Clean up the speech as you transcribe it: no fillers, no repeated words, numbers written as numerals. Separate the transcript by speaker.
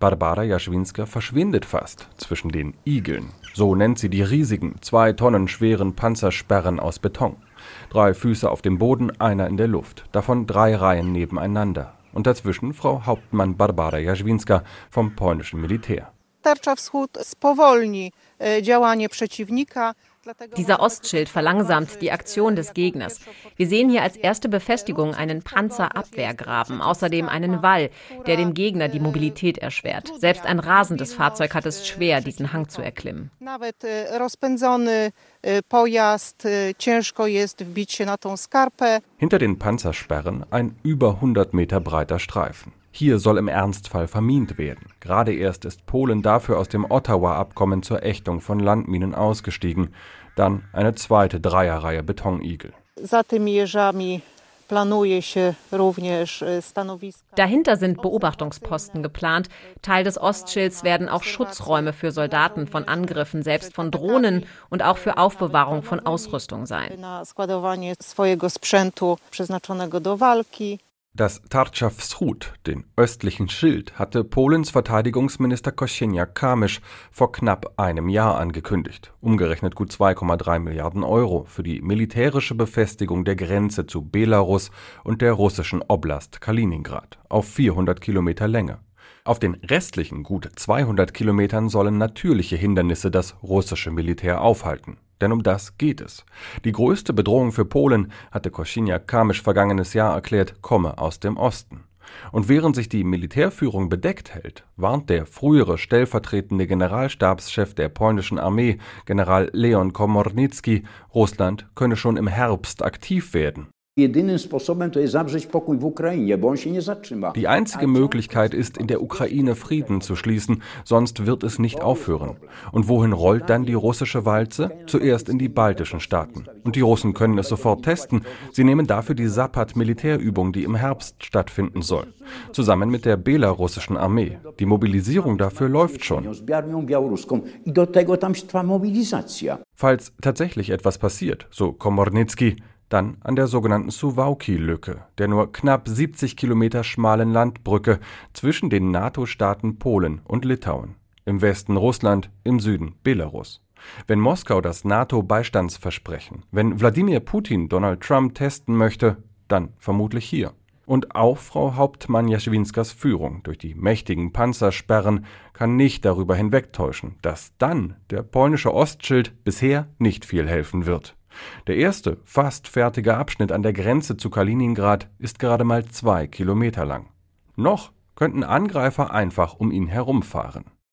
Speaker 1: Barbara Jaschwinska verschwindet fast zwischen den Igeln. So nennt sie die riesigen, 2 Tonnen schweren Panzersperren aus Beton. 3 Füße auf dem Boden, einer in der Luft, davon 3 Reihen nebeneinander. Und dazwischen Frau Hauptmann Barbara Jaschwinska vom polnischen Militär.
Speaker 2: Tarcza Wschód spowolni działanie przeciwnika.
Speaker 3: Dieser Ostschild verlangsamt die Aktion des Gegners. Wir sehen hier als erste Befestigung einen Panzerabwehrgraben, außerdem einen Wall, der dem Gegner die Mobilität erschwert. Selbst ein rasendes Fahrzeug hat es schwer, diesen Hang zu erklimmen.
Speaker 2: Nawet rozpędzony pojazd ciężko jest wbić się na tą skarpę.
Speaker 1: Hinter den Panzersperren ein über 100 Meter breiter Streifen. Hier soll im Ernstfall vermint werden. Gerade erst ist Polen dafür aus dem Ottawa-Abkommen zur Ächtung von Landminen ausgestiegen. Dann eine zweite Dreierreihe Betonigel.
Speaker 2: Za tymi jeżami planuje się również stanowiska.
Speaker 3: Dahinter sind Beobachtungsposten geplant. Teil des Ostschilds werden auch Schutzräume für Soldaten von Angriffen, selbst von Drohnen und auch für Aufbewahrung von Ausrüstung sein.
Speaker 2: Na składowanie swojego sprzętu przeznaczonego do walki.
Speaker 1: Das Tarcza Wschód, den östlichen Schild, hatte Polens Verteidigungsminister Kosiniak-Kamysz vor knapp einem Jahr angekündigt. Umgerechnet gut 2,3 Milliarden Euro für die militärische Befestigung der Grenze zu Belarus und der russischen Oblast Kaliningrad auf 400 Kilometer Länge. Auf den restlichen gut 200 Kilometern sollen natürliche Hindernisse das russische Militär aufhalten. Denn um das geht es. Die größte Bedrohung für Polen, hatte Kosiniak-Kamysz vergangenes Jahr erklärt, komme aus dem Osten. Und während sich die Militärführung bedeckt hält, warnt der frühere stellvertretende Generalstabschef der polnischen Armee, General Leon Komornicki, Russland könne schon im Herbst aktiv werden. Die einzige Möglichkeit ist, in der Ukraine Frieden zu schließen, sonst wird es nicht aufhören. Und wohin rollt dann die russische Walze? Zuerst in die baltischen Staaten. Und die Russen können es sofort testen. Sie nehmen dafür die Zapad-Militärübung, die im Herbst stattfinden soll. Zusammen mit der belarussischen Armee. Die Mobilisierung dafür läuft schon. Falls tatsächlich etwas passiert, so Komornicki, dann an der sogenannten Suwałki-Lücke, der nur knapp 70 Kilometer schmalen Landbrücke zwischen den NATO-Staaten Polen und Litauen. Im Westen Russland, im Süden Belarus. Wenn Moskau das NATO-Beistandsversprechen, wenn Wladimir Putin Donald Trump testen möchte, dann vermutlich hier. Und auch Frau Hauptmann Jaschwinskas Führung durch die mächtigen Panzersperren kann nicht darüber hinwegtäuschen, dass dann der polnische Ostschild bisher nicht viel helfen wird. Der erste, fast fertige Abschnitt an der Grenze zu Kaliningrad ist gerade mal 2 Kilometer lang. Noch könnten Angreifer einfach um ihn herumfahren.